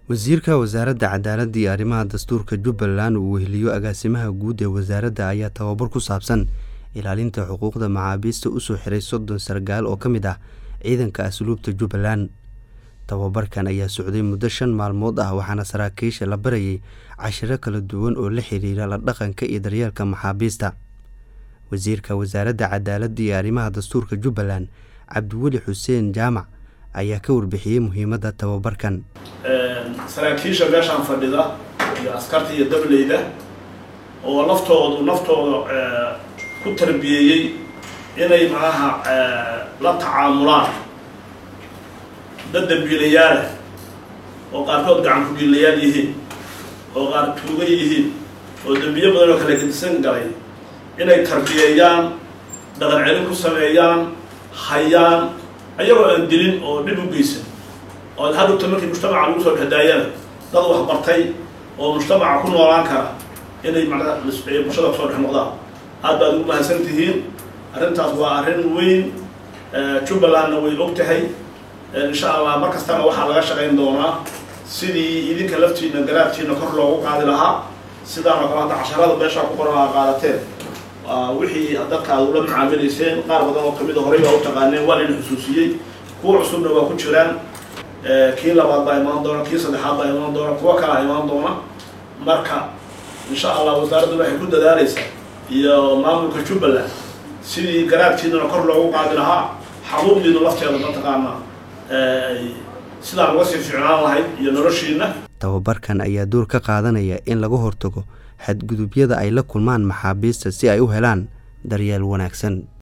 wasiirka wasaaradda cadaaladda iyo arrimaha dastuurka Jubbaland uu weheliyo agaasimaha guud ee wasaaradda ayaa tababar ku saabsan ilaalinta xuquuqda maxaabiista u soo xiray 30 sargaal oo kamid ah ciidanka asluubta Jubbaland. Tababarkan ayaa socday muddo 5 maalmood ah waxaana saraakiisha la barayay cashiro kala duwan oo la xiriira la dhaqanka iyo daryeelka maxaabiista. wasiirka wasaaradda cadaaladda iyo arrimaha dastuurka Jubbaland Cabdiweli Xuseen Jaamac ayaa ka warbixiyay muhiimadda tababarkan. saraakiisha meeshan fadhida iyo askarta iyo dableyda oo naftooda ku tarbiyay inay la tacaamulaan dad dambiilayaal oo qaarkood gacan ku gilayaal yihiin oo qaar tuuga yihiin oo dambiyo badan oo kala gedisan galay inay tarbiyayaan dhaqan celin ku sameeyaan hayaan ayagoo aan dilin oo dib u geysan oo hadda markii mujtamaca lagu soo dhadaayaan dad wax bartay oo mujtamaca ku noolaan kara inay bulshada soo dhexnoqdaan aad baad ugu mahadsantihiin. arrintaas waa arrin weyn Jubbalandna way ogtahay insha Allah markastana waxaa laga shaqayn doonaa sidii idinka laftiina garaadkiina kor loogu qaadi lahaa sidaan oo kale casharada meesha ku qoran qaadateen wixii dadka aad ula macaamilayseen qaar badan oo kamid ah horey u taqaaneen waa in xusuusiyay kuwa cusubna waa ku jiraan kii labaad baa imaan doona kii saddexaad baa imaan doona kuwa kale imaan doona marka insha Allah wasaaraddu waxay ku dadaalaysaa iyo maamulka Jubbaland sidii garaadkiina kor loogu qaadi lahaa xaquuqdiina lafteeda mataqaana sidaan uga sii fiicnaan lahayd iyo noloshiina. Tababarkan ayaa door ka qaadanaya in laga hortago xadgudubyada ay la kulmaan maxaabiista si ay u helaan daryeel wanaagsan.